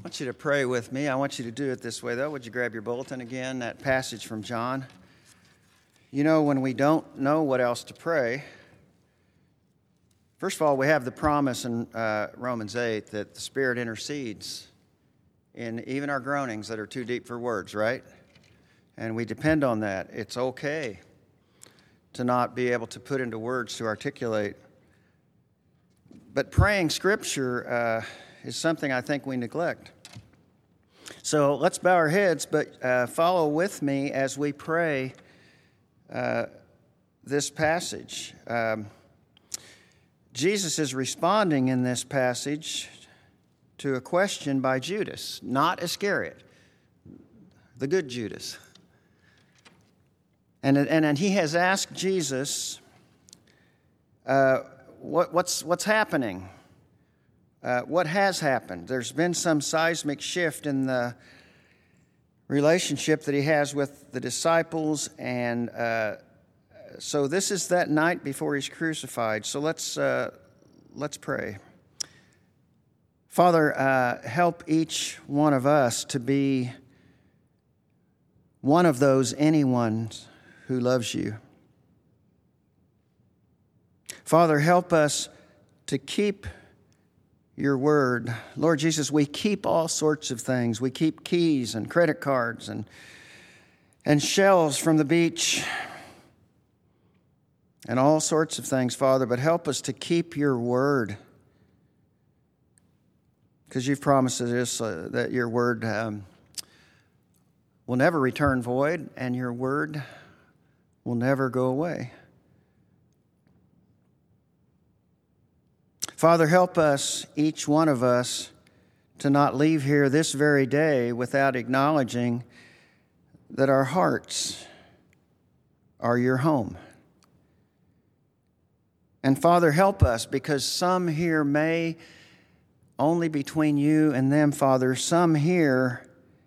want you to pray with me. I want you to do it this way, though. Would you grab your bulletin again, that passage from John? You know, when we don't know what else to pray, first of all, we have the promise in Romans 8 that the Spirit intercedes in even our groanings that are too deep for words, right? And we depend on that. It's okay to not be able to put into words to articulate. But praying Scripture is something I think we neglect. So let's bow our heads, but follow with me as we pray this passage. Jesus is responding in this passage to a question by Judas, not Iscariot, the good Judas. And he has asked Jesus, what's happening? What has happened? There's been some seismic shift in the relationship that he has with the disciples, and so this is that night before he's crucified. So let's pray. Father, help each one of us to be one of those anyone who loves you. Father, help us to keep your word. Lord Jesus, we keep all sorts of things. We keep keys and credit cards and shells from the beach and all sorts of things, Father, but help us to keep your word, because you've promised us that your word will never return void and your word will never go away. Father, help us, each one of us, to not leave here this very day without acknowledging that our hearts are your home. And Father, help us, because some here may only between you and them, Father, some here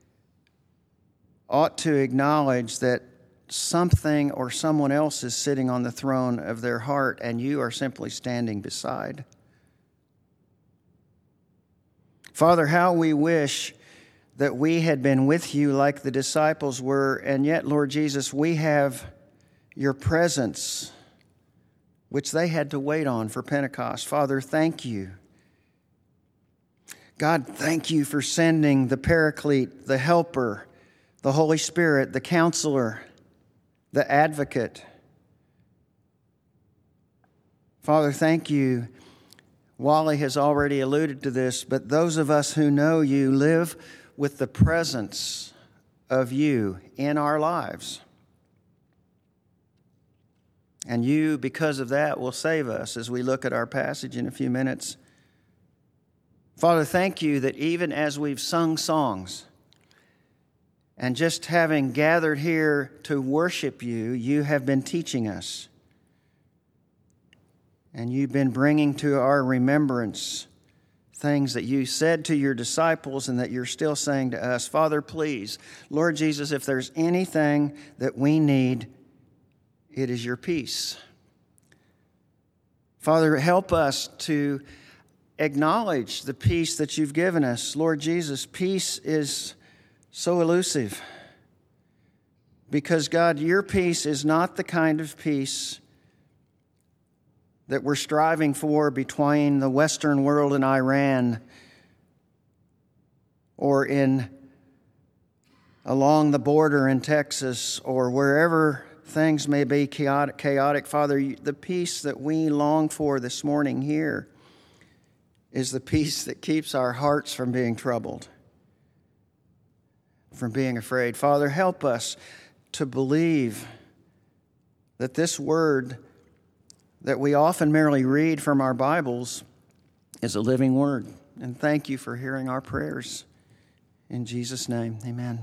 ought to acknowledge that something or someone else is sitting on the throne of their heart and you are simply standing beside. Father, how we wish that we had been with you like the disciples were, and yet, Lord Jesus, we have your presence, which they had to wait on for Pentecost. Father, thank you. God, thank you for sending the Paraclete, the Helper, the Holy Spirit, the Counselor, the Advocate. Father, thank you. Wally has already alluded to this, but those of us who know you live with the presence of you in our lives. And you, because of that, will save us as we look at our passage in a few minutes. Father, thank you that even as we've sung songs and just having gathered here to worship you, you have been teaching us. And you've been bringing to our remembrance things that you said to your disciples and that you're still saying to us. Father, please, Lord Jesus, if there's anything that we need, it is your peace. Father, help us to acknowledge the peace that you've given us. Lord Jesus, peace is so elusive because, God, your peace is not the kind of peace that we're striving for between the Western world and Iran or along the border in Texas or wherever things may be chaotic. Father, the peace that we long for this morning here is the peace that keeps our hearts from being troubled, from being afraid. Father, help us to believe that this word that we often merely read from our Bibles is a living word. And thank you for hearing our prayers. In Jesus' name, amen.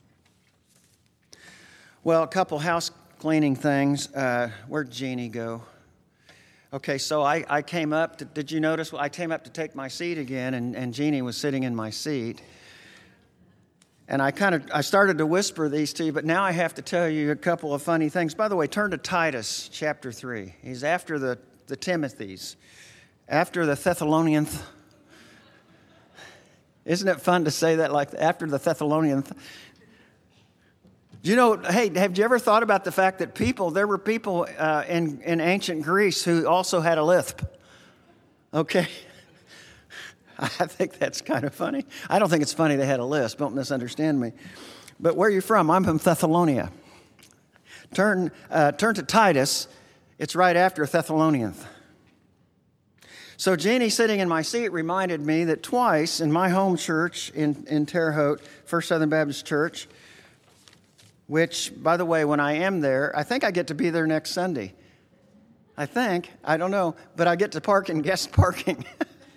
Well, a couple house cleaning things. Where'd Jeannie go? Okay, so I came up. Did you notice? I came up to take my seat again, and Jeannie was sitting in my seat. And I started to whisper these to you, but now I have to tell you a couple of funny things. By the way, turn to Titus chapter 3. He's after the Timothys, after the Thessalonians. Isn't it fun to say that like after the Thessalonians? You know, hey, have you ever thought about the fact that there were people in ancient Greece who also had a lisp? Okay. I think that's kind of funny. I don't think it's funny they had a lisp. Don't misunderstand me. But where are you from? I'm from Thessalonica. Turn to Titus. It's right after Thessalonians. So Jeannie sitting in my seat reminded me that twice in my home church in Terre Haute, First Southern Baptist Church, which, by the way, when I am there, I think I get to be there next Sunday. I don't know, but I get to park in guest parking.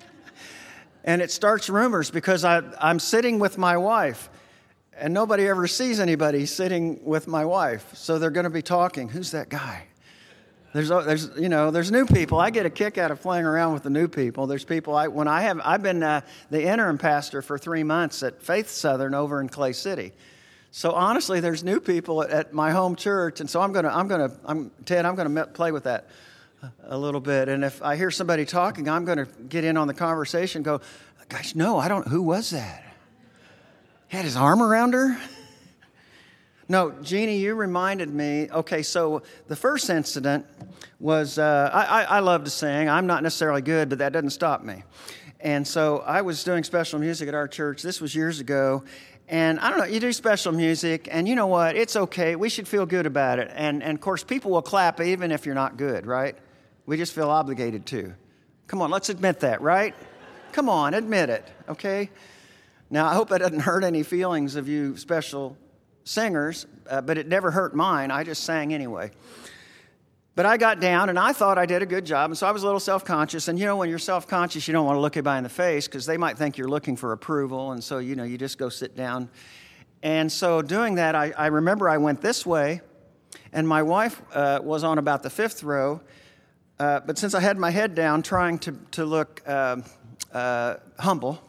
And it starts rumors because I'm sitting with my wife, and nobody ever sees anybody sitting with my wife. So they're going to be talking. Who's that guy? There's new people. I get a kick out of playing around with the new people. There's people I've been the interim pastor for 3 months at Faith Southern over in Clay City. So honestly, there's new people at my home church, and so I'm gonna play with that a little bit. And if I hear somebody talking, I'm gonna get in on the conversation. Go, gosh, no, I don't. Who was that? He had his arm around her. No, Jeannie, you reminded me. Okay, so the first incident was I love to sing. I'm not necessarily good, but that doesn't stop me. And so I was doing special music at our church. This was years ago. And I don't know, you do special music, and you know what? It's okay. We should feel good about it. And of course, people will clap even if you're not good, right? We just feel obligated to. Come on, let's admit that, right? Come on, admit it, okay? Now, I hope that doesn't hurt any feelings of you special singers, but it never hurt mine. I just sang anyway. But I got down, and I thought I did a good job, and so I was a little self-conscious. And, when you're self-conscious, you don't want to look anybody in the face because they might think you're looking for approval, and so, you just go sit down. And so doing that, I remember I went this way, and my wife was on about the fifth row, but since I had my head down trying to look humble,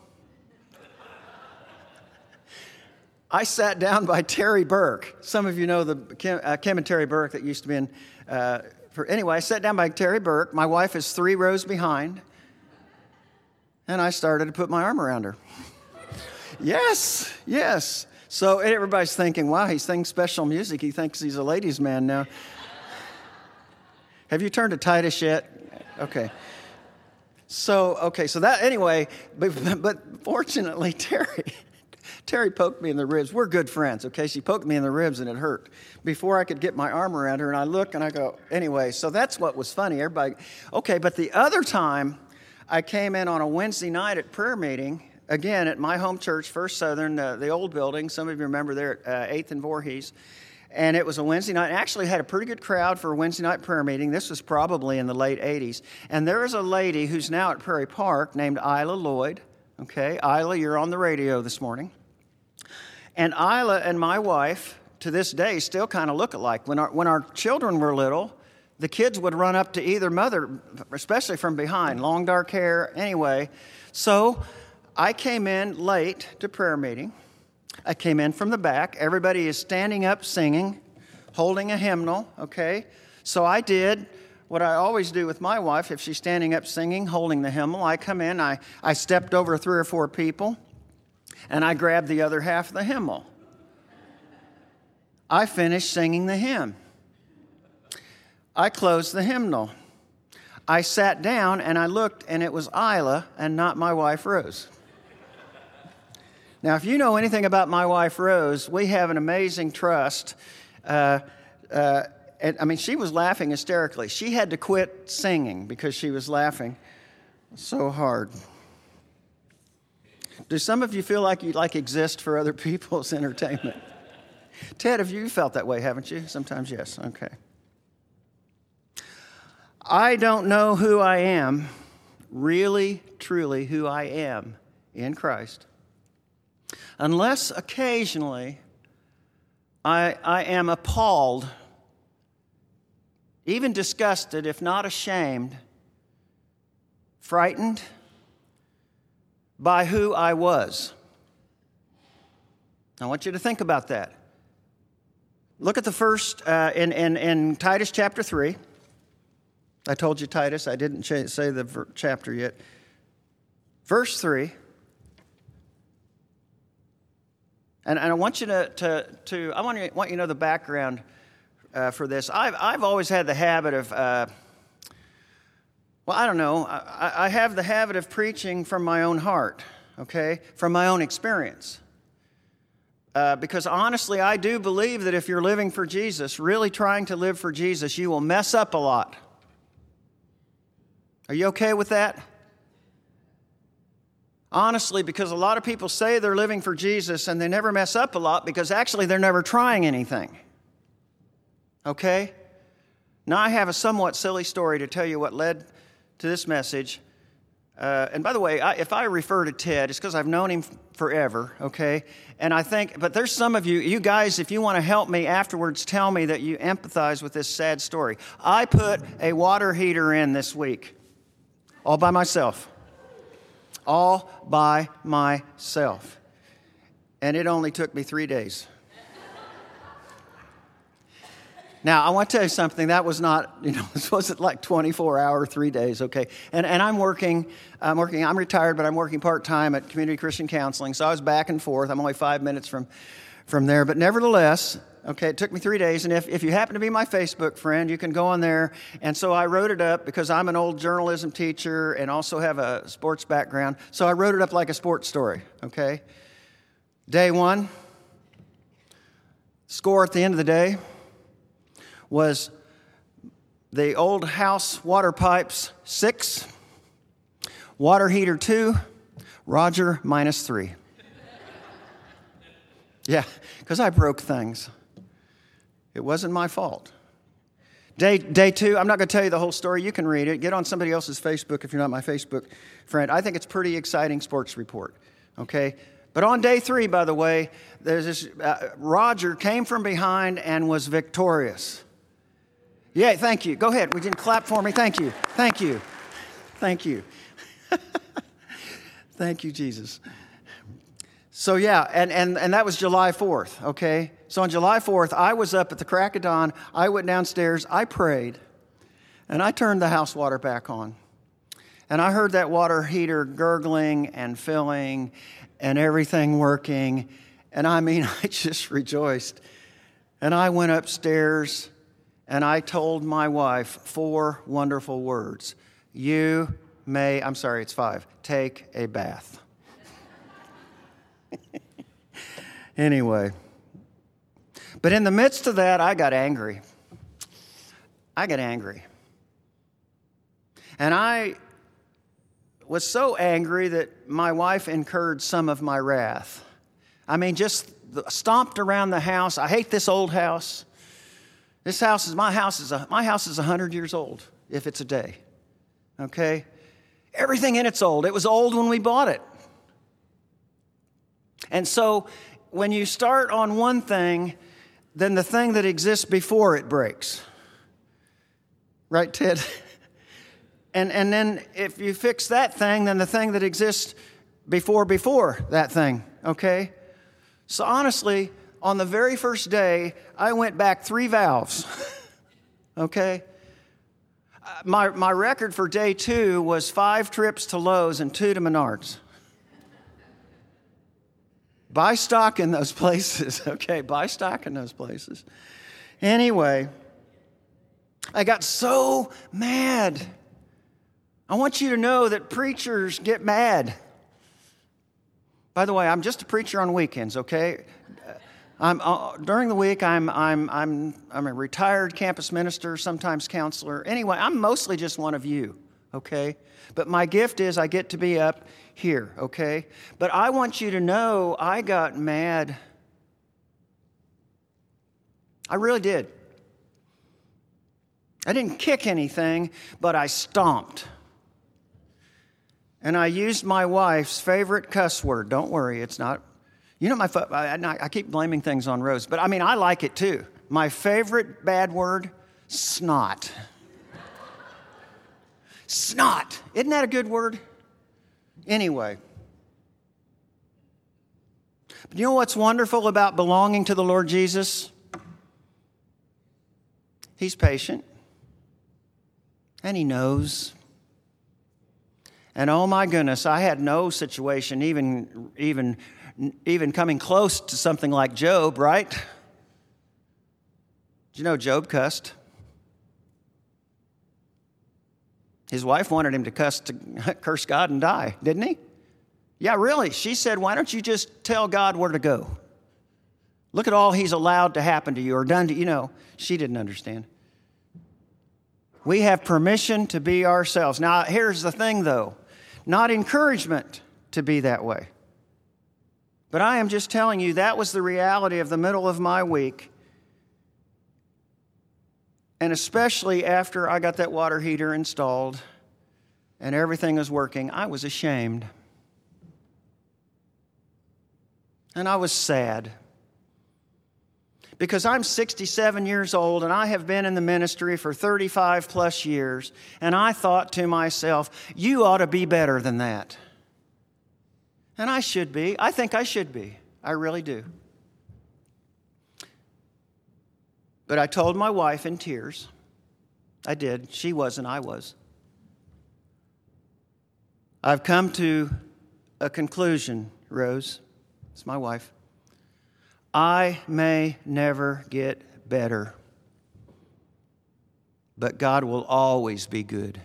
I sat down by Terry Burke. Some of you know Kim and Terry Burke that used to be in... Anyway, I sat down by Terry Burke. My wife is 3 rows behind. And I started to put my arm around her. Yes. So everybody's thinking, wow, he sings special music. He thinks he's a ladies' man now. Have you turned to Titus yet? Okay. So that, anyway, but fortunately, Terry poked me in the ribs. We're good friends, okay? She poked me in the ribs, and it hurt. Before I could get my arm around her, and I look, and I go, anyway, so that's what was funny. Everybody, okay, but the other time, I came in on a Wednesday night at prayer meeting, again, at my home church, First Southern, the old building. Some of you remember there at 8th and Voorhees. And it was a Wednesday night. Actually had a pretty good crowd for a Wednesday night prayer meeting. This was probably in the late 80s. And there is a lady who's now at Prairie Park named Isla Lloyd. Okay, Isla, you're on the radio this morning. And Isla and my wife, to this day, still kind of look alike. When our children were little, the kids would run up to either mother, especially from behind, long dark hair, anyway. So I came in late to prayer meeting. I came in from the back. Everybody is standing up singing, holding a hymnal, okay? So I did what I always do with my wife. If she's standing up singing, holding the hymnal, I come in, I stepped over 3 or 4 people, and I grabbed the other half of the hymnal. I finished singing the hymn. I closed the hymnal. I sat down, and I looked, and it was Isla and not my wife, Rose. Now, if you know anything about my wife, Rose, we have an amazing trust. And she was laughing hysterically. She had to quit singing because she was laughing so hard. Do some of you feel like you exist for other people's entertainment? Ted, have you felt that way, haven't you? Sometimes, yes. Okay. I don't know who I am, really, truly who I am in Christ, unless occasionally I am appalled, even disgusted, if not ashamed, frightened by who I was. I want you to think about that. Look at the first, in Titus chapter 3. I told you Titus, I didn't say the chapter yet. Verse 3. And I want you I want you to know the background for this. I've always had the habit of, I don't know. I have the habit of preaching from my own heart, okay, from my own experience. Because honestly, I do believe that if you're living for Jesus, really trying to live for Jesus, you will mess up a lot. Are you okay with that? Honestly, because a lot of people say they're living for Jesus and they never mess up a lot because actually they're never trying anything. Okay? Now I have a somewhat silly story to tell you what led to this message. And by the way, if I refer to Ted, it's because I've known him forever, okay? And I think, but there's some of you guys, if you want to help me afterwards, tell me that you empathize with this sad story. I put a water heater in this week, all by myself. All by myself. And it only took me 3 days. Now, I want to tell you something. That was not, this wasn't like 24-hour, 3 days, okay? And I'm retired, but I'm working part-time at Community Christian Counseling, so I was back and forth. I'm only 5 minutes from there. But nevertheless, okay, it took me 3 days, and if you happen to be my Facebook friend, you can go on there. And so I wrote it up because I'm an old journalism teacher and also have a sports background. So I wrote it up like a sports story, okay? Day one, score at the end of the day was the old house water pipes 6, water heater 2, Roger -3. Yeah, because I broke things. It wasn't my fault. Day 2, I'm not going to tell you the whole story. You can read it. Get on somebody else's Facebook if you're not my Facebook friend. I think it's a pretty exciting sports report, okay? But on day 3, by the way, there's this Roger came from behind and was victorious. Yeah, thank you. Go ahead. We didn't clap for me. Thank you. Thank you. Thank you. Thank you, Jesus. So yeah, and that was July 4th, okay? So on July 4th, I was up at the crack of dawn. I went downstairs. I prayed. And I turned the house water back on. And I heard that water heater gurgling and filling and everything working. And I mean, I just rejoiced. And I went upstairs and I told my wife 4 wonderful words. You may, I'm sorry, it's 5, take a bath. Anyway. But in the midst of that, I got angry. And I was so angry that my wife incurred some of my wrath. I mean, just stomped around the house. I hate this old house. My house is 100 years old, if it's a day. Okay? Everything in it's old. It was old when we bought it. And so when you start on one thing, then the thing that exists before it breaks. Right, Ted? And then if you fix that thing, then the thing that exists before that thing, okay? So honestly, on the very first day, I went back 3 valves, okay? My record for day 2 was 5 trips to Lowe's and 2 to Menards. Buy stock in those places, okay? Buy stock in those places. Anyway, I got so mad. I want you to know that preachers get mad. By the way, I'm just a preacher on weekends, okay? During the week, I'm a retired campus minister, sometimes counselor. Anyway, I'm mostly just one of you, okay? But my gift is I get to be up here, okay? But I want you to know I got mad. I really did. I didn't kick anything, but I stomped. And I used my wife's favorite cuss word. Don't worry, it's not. I keep blaming things on Rose, but I mean, I like it too. My favorite bad word, snot. Snot. Isn't that a good word? Anyway. But you know what's wonderful about belonging to the Lord Jesus? He's patient. And He knows. And oh my goodness, I had no situation even even coming close to something like Job, right? Did you know Job cussed? His wife wanted him to curse God and die, didn't he? Yeah, really. She said, why don't you just tell God where to go? Look at all he's allowed to happen to you or done to you. Know, she didn't understand. We have permission to be ourselves. Now, here's the thing, though. Not encouragement to be that way. But I am just telling you that was the reality of the middle of my week. And especially after I got that water heater installed and everything was working, I was ashamed. And I was sad. Because I'm 67 years old and I have been in the ministry for 35 plus years. And I thought to myself, you ought to be better than that. And I should be. I think I should be. I really do. But I told my wife in tears. I did. She was and I was. I've come to a conclusion, Rose. It's my wife. I may never get better, but God will always be good.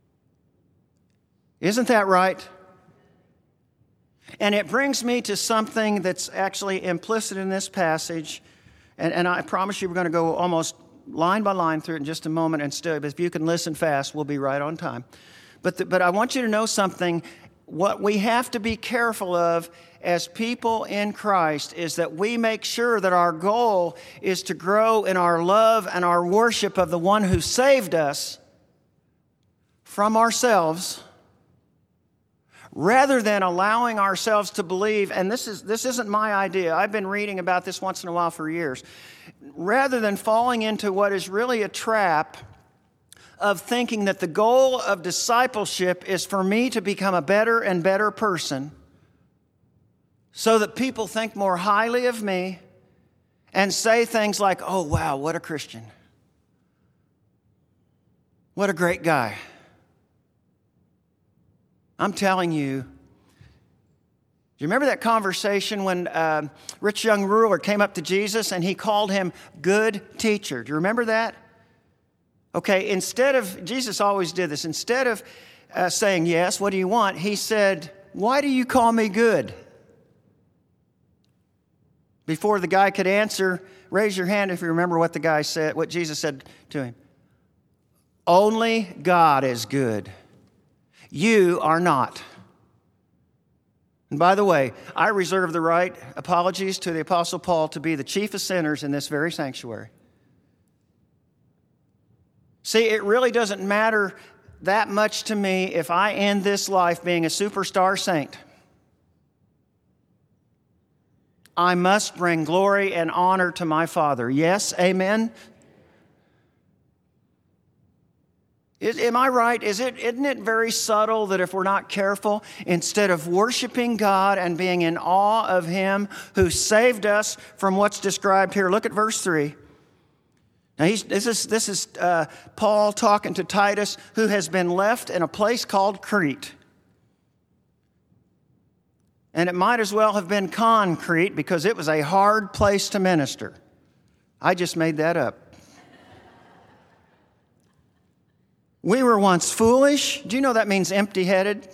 Isn't that right? And it brings me to something that's actually implicit in this passage. And I promise you we're going to go almost line by line through it in just a moment. And still, if you can listen fast, we'll be right on time. But I want you to know something. What we have to be careful of as people in Christ is that we make sure that our goal is to grow in our love and our worship of the one who saved us from ourselves, rather than allowing ourselves to believe, and this isn't my idea, I've been reading about this once in a while for years, rather than falling into what is really a trap of thinking that the goal of discipleship is for me to become a better and better person so that people think more highly of me and say things like, oh, wow, what a Christian. What a great guy. I'm telling you, do you remember that conversation when rich young ruler came up to Jesus and he called him good teacher? Do you remember that? Okay, Jesus always did this. Instead of saying, yes, what do you want? He said, why do you call me good? Before the guy could answer, raise your hand if you remember what the guy said, what Jesus said to him. Only God is good. You are not. And by the way, I reserve the right, apologies to the Apostle Paul, to be the chief of sinners in this very sanctuary. See, it really doesn't matter that much to me if I end this life being a superstar saint. I must bring glory and honor to my Father. Yes, amen? Am I right? Isn't it very subtle that if we're not careful, instead of worshiping God and being in awe of Him who saved us from what's described here, look at verse 3. Now this is Paul talking to Titus, who has been left in a place called Crete. And it might as well have been concrete because it was a hard place to minister. I just made that up. We were once foolish. Do you know that means empty-headed?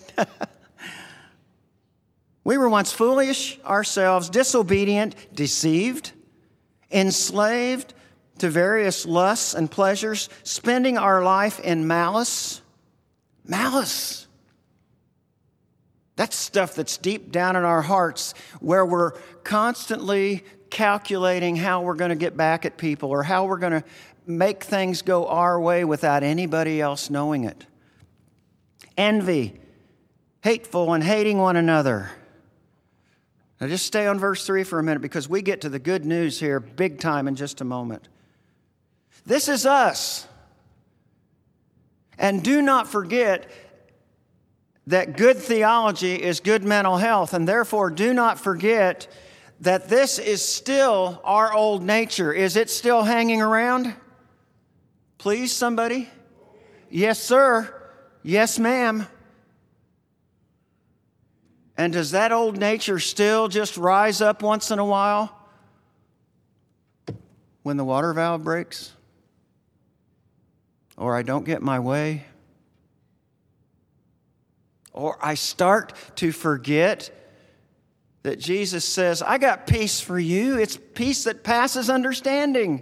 We were once foolish ourselves, disobedient, deceived, enslaved to various lusts and pleasures, spending our life in malice. Malice. That's stuff that's deep down in our hearts where we're constantly calculating how we're going to get back at people or how we're going to make things go our way without anybody else knowing it. Envy, hateful and hating one another. Now just stay on verse 3 for a minute because we get to the good news here big time in just a moment. This is us. And do not forget that good theology is good mental health, and therefore do not forget that this is still our old nature. Is it still hanging around? Please, somebody? Yes, sir. Yes, ma'am. And does that old nature still just rise up once in a while when the water valve breaks? Or I don't get my way? Or I start to forget that Jesus says, I got peace for you. It's peace that passes understanding.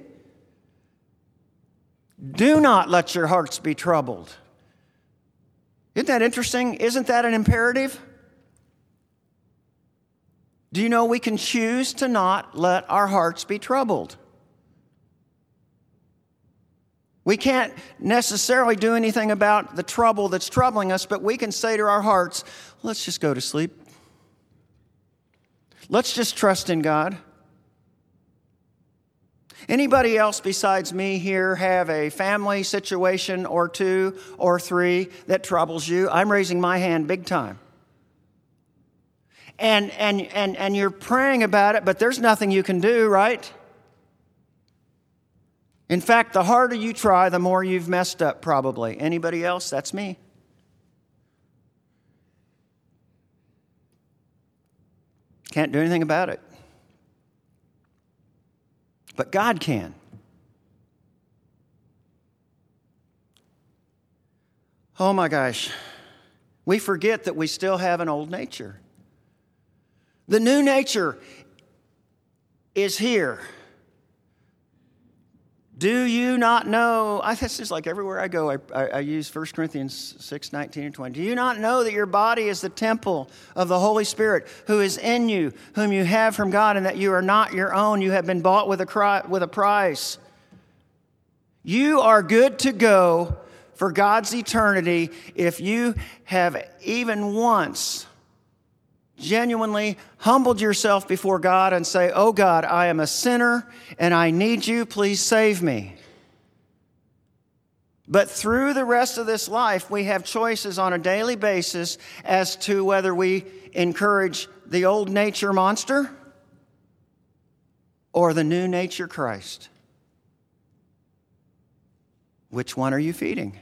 Do not let your hearts be troubled. Isn't that interesting? Isn't that an imperative? Do you know we can choose to not let our hearts be troubled? We can't necessarily do anything about the trouble that's troubling us, but we can say to our hearts, let's just go to sleep. Let's just trust in God. Anybody else besides me here have a family situation or two or three that troubles you? I'm raising my hand big time. And you're praying about it, but there's nothing you can do, right? In fact, the harder you try, the more you've messed up, probably. Anybody else? That's me. Can't do anything about it. But God can. Oh my gosh. We forget that we still have an old nature. The new nature is here. Do you not know? This is like everywhere I go, I use 1 Corinthians 6:19 and 20. Do you not know that your body is the temple of the Holy Spirit who is in you, whom you have from God, and that you are not your own? You have been bought with a price. You are good to go for God's eternity if you have even once genuinely humbled yourself before God and say, oh God, I am a sinner and I need you, please save me. But through the rest of this life, we have choices on a daily basis as to whether we encourage the old nature monster or the new nature Christ. Which one are you feeding?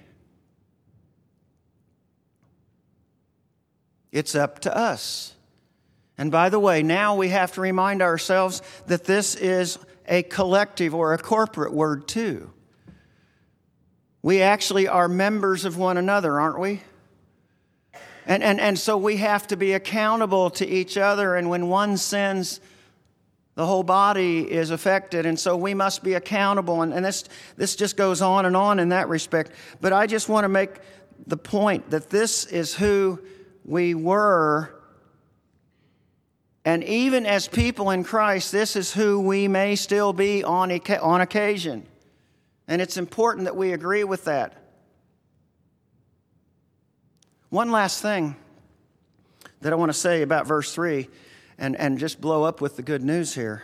It's up to us. And by the way, now we have to remind ourselves that this is a collective or a corporate word too. We actually are members of one another, aren't we? And so we have to be accountable to each other. And when one sins, the whole body is affected. And so we must be accountable. And this just goes on in that respect. But I just want to make the point that this is who we were. And even as people in Christ, this is who we may still be on occasion. And it's important that we agree with that. One last thing that I want to say about verse 3, and just blow up with the good news here.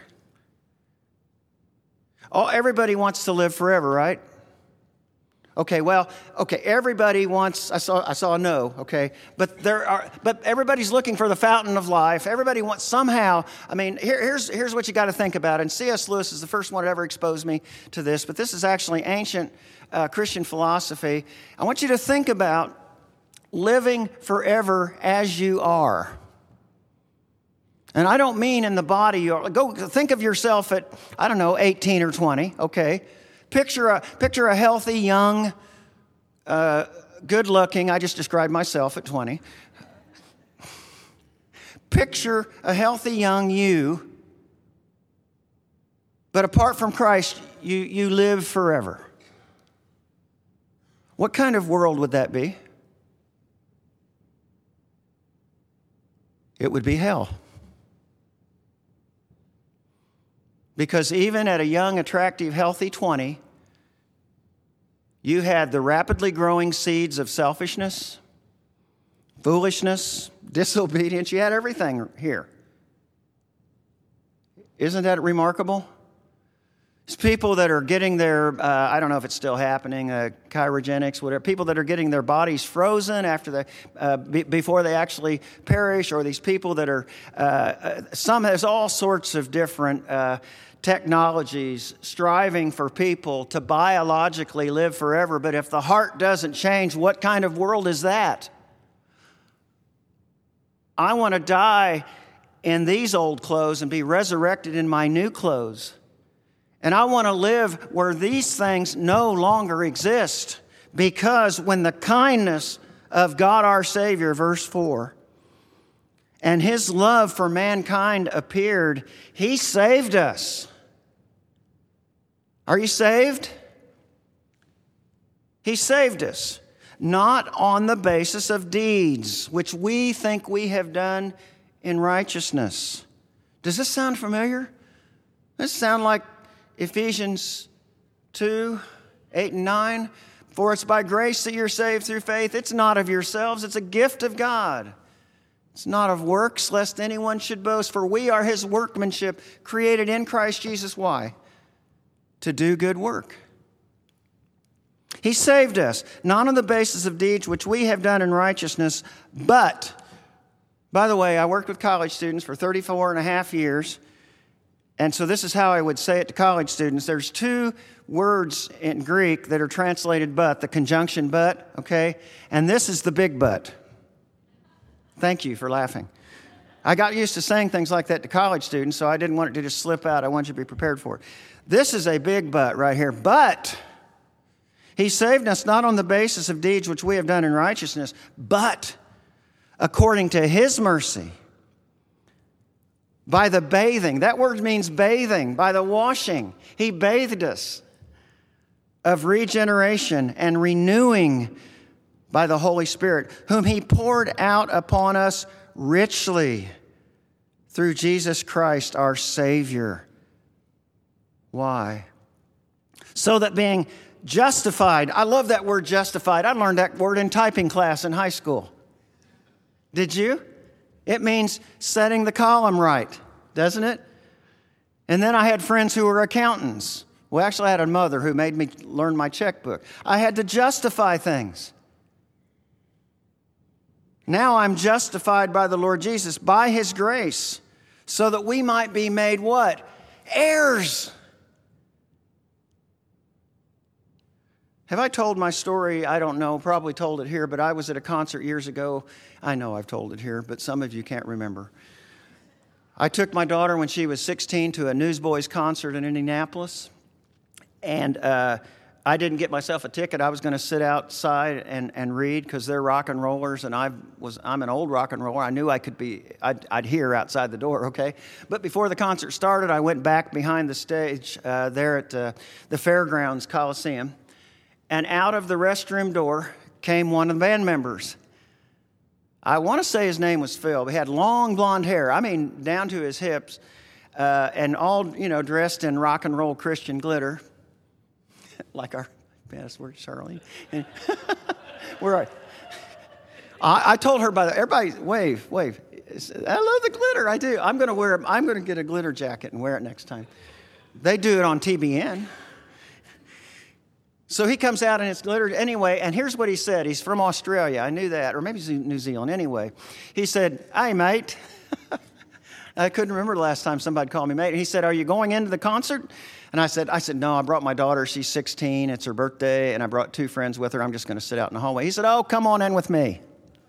Everybody wants to live forever, right? Okay, everybody wants, I saw a no, okay? But everybody's looking for the fountain of life. Everybody wants somehow, here's what you got to think about. And C.S. Lewis is the first one that ever exposed me to this, but this is actually ancient Christian philosophy. I want you to think about living forever as you are. And I don't mean in the body. Go think of yourself at, 18 or 20, okay? Picture a healthy, young, good-looking, I just described myself at 20. Picture a healthy, young you, but apart from Christ, you live forever. What kind of world would that be? It would be hell. Because even at a young, attractive, healthy 20, you had the rapidly growing seeds of selfishness, foolishness, disobedience. You had everything here. Isn't that remarkable? It's people that are getting their, I don't know if it's still happening, cryogenics, whatever, people that are getting their bodies frozen after before they actually perish, or these people that are, there's all sorts of different technologies striving for people to biologically live forever. But if the heart doesn't change, what kind of world is that? I want to die in these old clothes and be resurrected in my new clothes. And I want to live where these things no longer exist, because when the kindness of God our Savior, verse 4, and His love for mankind appeared, He saved us. Are you saved? He saved us, not on the basis of deeds, which we think we have done in righteousness. Does this sound familiar? Does this sound like Ephesians 2, 8 and 9? For it's by grace that you're saved through faith. It's not of yourselves, it's a gift of God. It's not of works, lest anyone should boast. For we are His workmanship, created in Christ Jesus. Why? To do good work. He saved us, not on the basis of deeds which we have done in righteousness, but, by the way, I worked with college students for 34 and a half years, and so this is how I would say it to college students. There's two words in Greek that are translated but, the conjunction but, okay? And this is the big but. Thank you for laughing. I got used to saying things like that to college students, so I didn't want it to just slip out. I want you to be prepared for it. This is a big but right here. But He saved us not on the basis of deeds which we have done in righteousness, but according to His mercy, by the bathing. That word means bathing, by the washing. He bathed us of regeneration and renewing by the Holy Spirit, whom He poured out upon us richly through Jesus Christ our Savior. Why? So that being justified, I love that word justified. I learned that word in typing class in high school. Did you? It means setting the column right, doesn't it? And then I had friends who were accountants. Well, actually, I had a mother who made me learn my checkbook. I had to justify things. Now I'm justified by the Lord Jesus, by His grace, so that we might be made what? Heirs. Have I told my story? I don't know. Probably told it here, but I was at a concert years ago. I know I've told it here, but some of you can't remember. I took my daughter when she was 16 to a Newsboys concert in Indianapolis, and I didn't get myself a ticket. I was going to sit outside and read because they're rock and rollers, and I'm an old rock and roller. I knew I'd hear outside the door, okay? But before the concert started, I went back behind the stage there at the Fairgrounds Coliseum. And out of the restroom door came one of the band members. I want to say his name was Phil. He had long blonde hair, I mean, down to his hips, and all, dressed in rock and roll Christian glitter, like our password, Charlene. Where are you? I told her everybody, wave. I love the glitter, I do. I'm going to get a glitter jacket and wear it next time. They do it on TBN. So he comes out in his glitter anyway, and here's what he said. He's from Australia. I knew that, or maybe he's New Zealand anyway. He said, "Hey, mate." I couldn't remember the last time somebody called me mate. And he said, "Are you going into the concert?" And I said, "No, I brought my daughter. She's 16. It's her birthday, and I brought 2 friends with her. I'm just going to sit out in the hallway." He said, "Oh, come on in with me."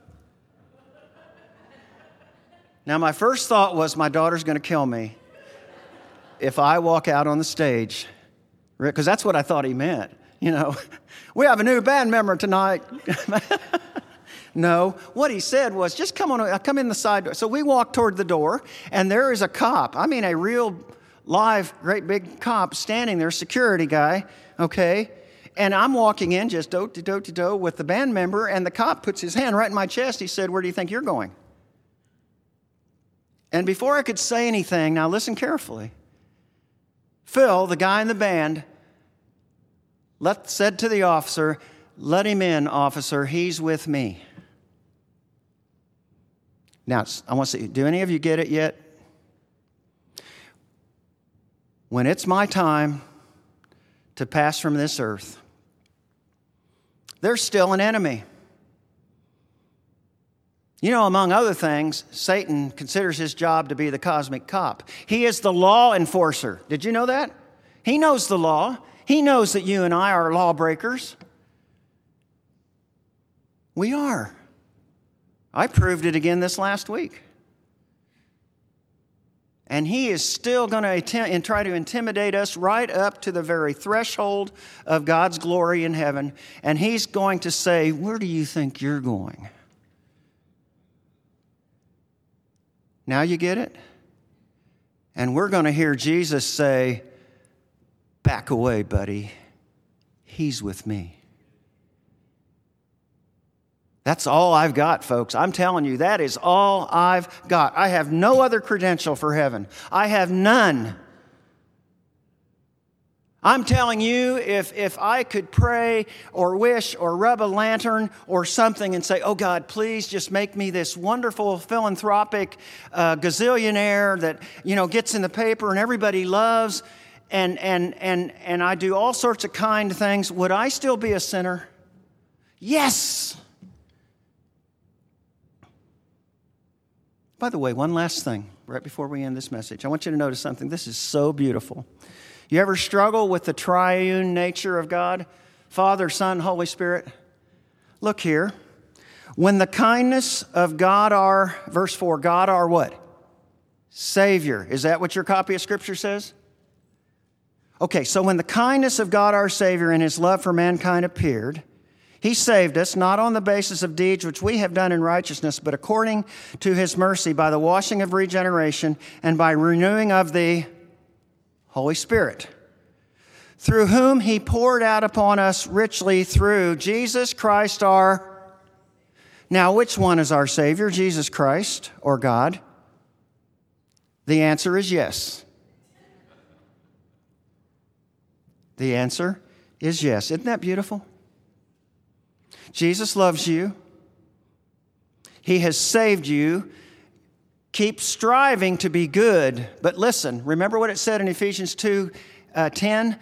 Now, my first thought was my daughter's going to kill me if I walk out on the stage, because that's what I thought he meant. We have a new band member tonight. No, what he said was, just come in the side door. So we walked toward the door, and there is a cop. I mean, a real live, great big cop standing there, security guy, okay? And I'm walking in just do-to-do-to-do with the band member, and the cop puts his hand right in my chest. He said, "Where do you think you're going?" And before I could say anything, now listen carefully, Phil, the guy in the band, said to the officer, "Let him in, officer. He's with me." Now, I want to see, do any of you get it yet? When it's my time to pass from this earth, there's still an enemy. Among other things, Satan considers his job to be the cosmic cop. He is the law enforcer. Did you know that? He knows the law. He knows that you and I are lawbreakers. We are. I proved it again this last week. And he is still going to try to intimidate us right up to the very threshold of God's glory in heaven. And he's going to say, where do you think you're going? Now you get it? And we're going to hear Jesus say, back away, buddy. He's with me. That's all I've got, folks. I'm telling you, that is all I've got. I have no other credential for heaven. I have none. I'm telling you, if I could pray or wish or rub a lantern or something and say, oh God, please just make me this wonderful philanthropic gazillionaire that, gets in the paper and everybody loves, and I do all sorts of kind things, would I still be a sinner? Yes. By the way, one last thing right before we end this message. I want you to notice something. This is so beautiful. You ever struggle with the triune nature of God? Father, Son, Holy Spirit? Look here. When the kindness of God our, verse 4, God our what? Savior. Is that what your copy of Scripture says? Okay, so when the kindness of God our Savior and His love for mankind appeared, He saved us, not on the basis of deeds which we have done in righteousness, but according to His mercy, by the washing of regeneration and by renewing of the Holy Spirit, through whom He poured out upon us richly through Jesus Christ our... Now, which one is our Savior, Jesus Christ or God? The answer is yes. The answer is yes. Isn't that beautiful? Jesus loves you. He has saved you. Keep striving to be good. But listen, remember what it said in Ephesians 2:10?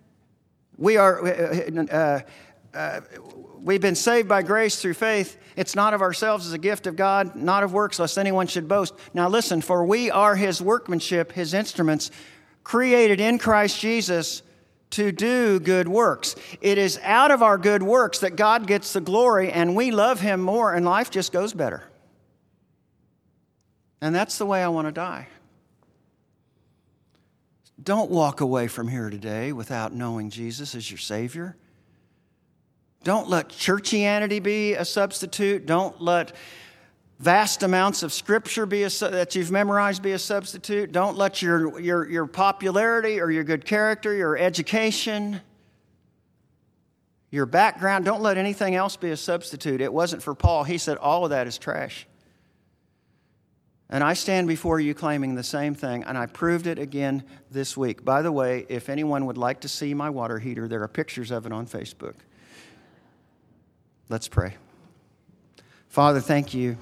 We've been saved by grace through faith. It's not of ourselves, as a gift of God, not of works, lest anyone should boast. Now listen, for we are His workmanship, His instruments, created in Christ Jesus to do good works. It is out of our good works that God gets the glory, and we love Him more, and life just goes better. And that's the way I want to die. Don't walk away from here today without knowing Jesus as your Savior. Don't let churchianity be a substitute. Don't let vast amounts of Scripture that you've memorized be a substitute. Don't let your popularity or your good character, your education, your background, don't let anything else be a substitute. It wasn't for Paul. He said all of that is trash. And I stand before you claiming the same thing, and I proved it again this week. By the way, if anyone would like to see my water heater, there are pictures of it on Facebook. Let's pray. Father, thank you.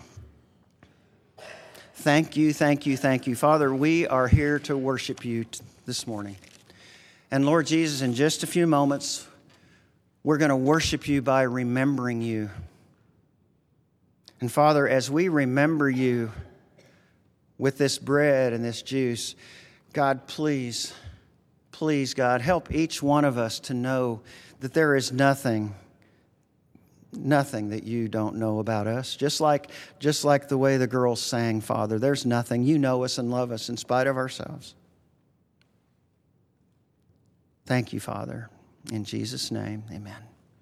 Thank you, thank you, thank you. Father, we are here to worship you this morning. And Lord Jesus, in just a few moments, we're going to worship you by remembering you. And Father, as we remember you with this bread and this juice, God, please, God, help each one of us to know that there is nothing that you don't know about us. Just like the way the girls sang, Father, there's nothing. You know us and love us in spite of ourselves. Thank you, Father. In Jesus' name, amen.